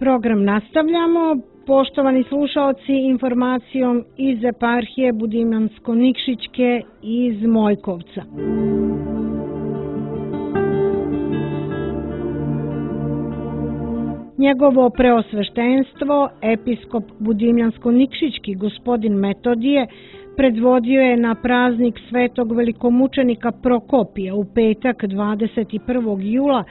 Program nastavljamo. Poštovani slušaoci, informacijom iz eparhije Budimljansko-Nikšićke iz Mojkovca. Njegovo preosveštenstvo, episkop Budimljansko-Nikšićki gospodin Metodije, predvodio je na praznik svetog velikomučenika Prokopija u petak 21. jula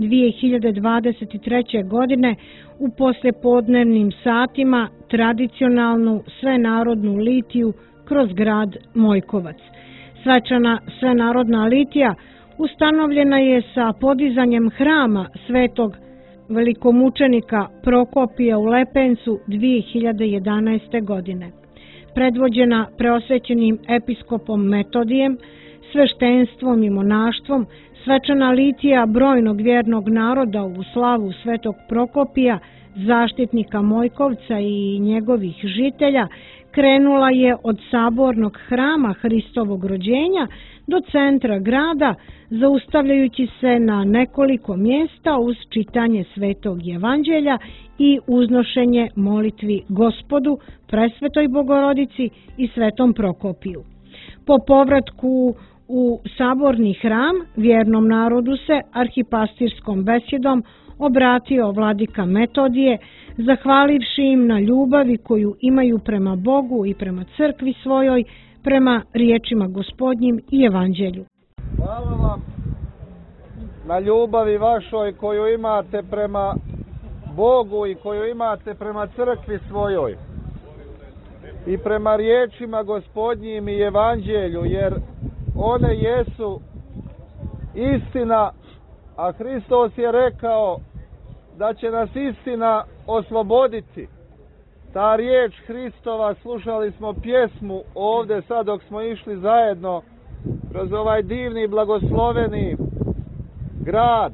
2023. godine u poslijepodnevnim satima tradicionalnu svenarodnu litiju kroz grad Mojkovac. Svečana svenarodna litija ustanovljena je sa podizanjem hrama svetog velikomučenika Prokopija u Lepencu 2011. godine. Predvođena preosvećenim episkopom Metodijem, sveštenstvom i monaštvom, svečana litija brojnog vjernog naroda u slavu svetog Prokopija, zaštitnika Mojkovca i njegovih žitelja, krenula je od sabornog hrama Hristovog rođenja do centra grada, zaustavljajući se na nekoliko mjesta uz čitanje Svetog Evanđelja i uznošenje molitvi Gospodu, Presvetoj Bogorodici i Svetom Prokopiju. Po povratku u saborni hram vjernom narodu se arhipastirskom besjedom obratio vladika Metodije, zahvalivši im na ljubavi koju imaju prema Bogu i prema crkvi svojoj, prema riječima Gospodnjim i Evanđelju. Hvala vam na ljubavi vašoj koju imate prema Bogu i koju imate prema crkvi svojoj i prema riječima Gospodnjim i Evanđelju, jer one jesu istina, a Hristos je rekao da će nas istina osloboditi. Ta riječ Hristova, slušali smo pjesmu ovdje sad dok smo išli zajedno kroz ovaj divni blagosloveni grad,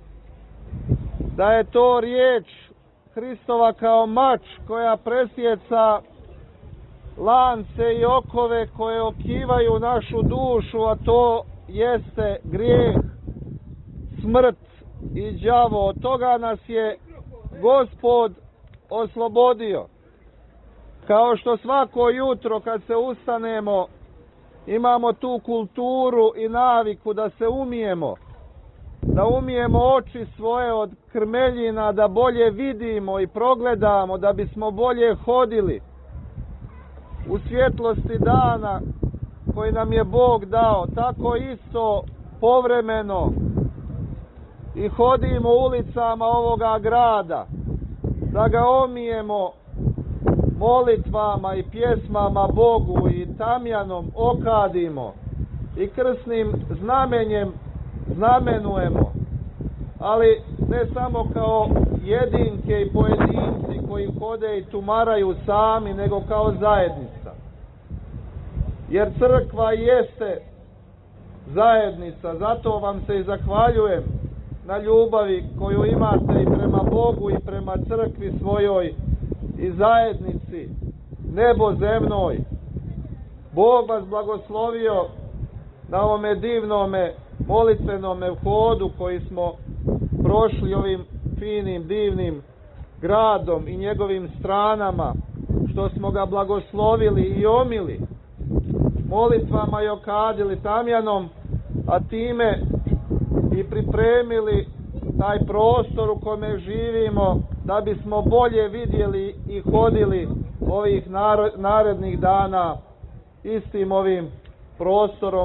da je to riječ Hristova kao mač koja presjeca lance i okove koje okivaju našu dušu, a to jeste grijeh, smrt i đavo. Od toga nas je Gospod oslobodio. Kao što svako jutro kad se ustanemo imamo tu kulturu i naviku da se umijemo, da umijemo oči svoje od krmeljina, da bolje vidimo i progledamo, da bismo bolje hodili u svjetlosti dana koji nam je Bog dao. Tako isto povremeno i hodimo ulicama ovoga grada, da ga omijemo molitvama i pjesmama Bogu i tamjanom okadimo i krsnim znamenjem znamenujemo, ali ne samo kao jedinke i pojedinci koji hode i tumaraju sami, nego kao zajednica. Jer crkva jeste zajednica, zato vam se i zahvaljujem na ljubavi koju imate i prema Bogu i prema crkvi svojoj i zajednici nebozemnoj. Bog vas blagoslovio na ovome divnome molitvenome hodu koji smo prošli ovim finim, divnim gradom i njegovim stranama, što smo ga blagoslovili i omili molitvama i okadili tamjanom, a time i pripremili taj prostor u kome živimo, da bismo bolje vidjeli i hodili ovih narednih dana istim ovim prostorom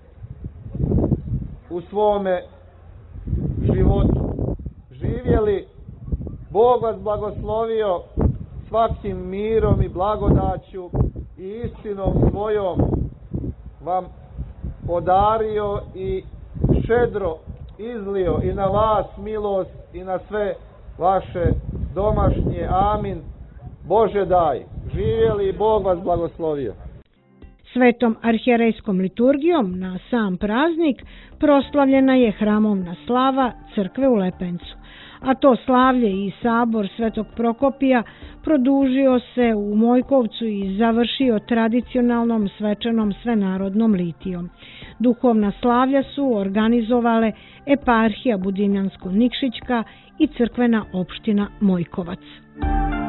u svome životu. Živjeli, Bog vas blagoslovio svakim mirom i blagodaću i istinom svojom vam podario i šedro izlio i na vas milost i na sve vaše domašnje. Amin. Bože daj. Živjeli i Bog vas blagoslovio. Svetom arhijerejskom liturgijom na sam praznik proslavljena je hramovna slava crkve u Lepencu, a to slavlje i sabor Svetog Prokopija produžio se u Mojkovcu i završio tradicionalnom svečanom svenarodnom litijom. Duhovna slavlja su organizovale eparhija Budimljansko-Nikšićka i crkvena opština Mojkovac.